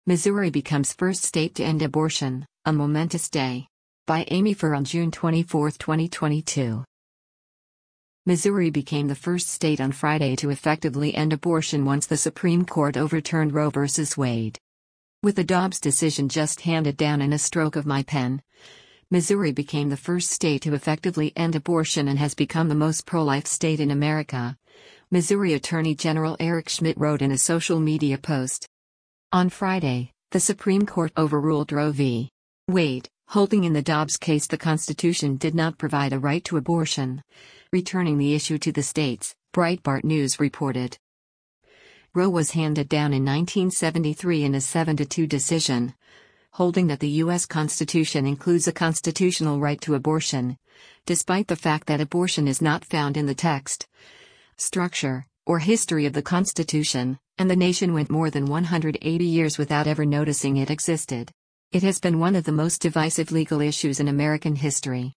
Missouri becomes first state to end abortion, a momentous day. By Amy Furr on June 24, 2022. Missouri became the first state on Friday to effectively end abortion once the Supreme Court overturned Roe v. Wade. With the Dobbs decision just handed down in a stroke of my pen, Missouri became the first state to effectively end abortion and has become the most pro-life state in America, Missouri Attorney General Eric Schmitt wrote in a social media post. On Friday, the Supreme Court overruled Roe v. Wade, holding in the Dobbs case the Constitution did not provide a right to abortion, returning the issue to the states, Breitbart News reported. Roe was handed down in 1973 in a 7-2 decision, holding that the U.S. Constitution includes a constitutional right to abortion, despite the fact that abortion is not found in the text, structure, or history of the Constitution, and the nation went more than 180 years without ever noticing it existed. It has been one of the most divisive legal issues in American history.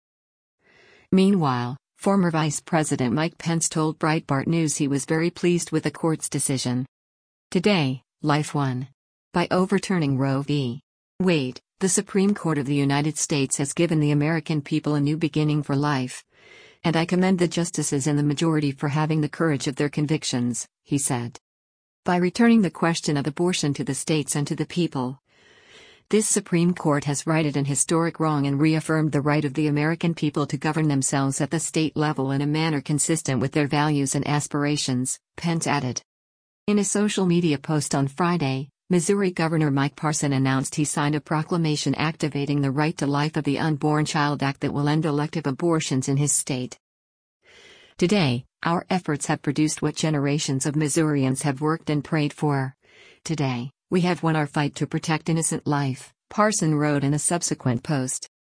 Meanwhile, former Vice President Mike Pence told Breitbart News he was very pleased with the court's decision. Today, life won. By overturning Roe v. Wade, the Supreme Court of the United States has given the American people a new beginning for life. And I commend the justices in the majority for having the courage of their convictions, he said. By returning the question of abortion to the states and to the people, this Supreme Court has righted an historic wrong and reaffirmed the right of the American people to govern themselves at the state level in a manner consistent with their values and aspirations, Pence added. In a social media post on Friday, Missouri Governor Mike Parson announced he signed a proclamation activating the Right to Life of the Unborn Child Act that will end elective abortions in his state. Today, our efforts have produced what generations of Missourians have worked and prayed for. Today, we have won our fight to protect innocent life, Parson wrote in a subsequent post.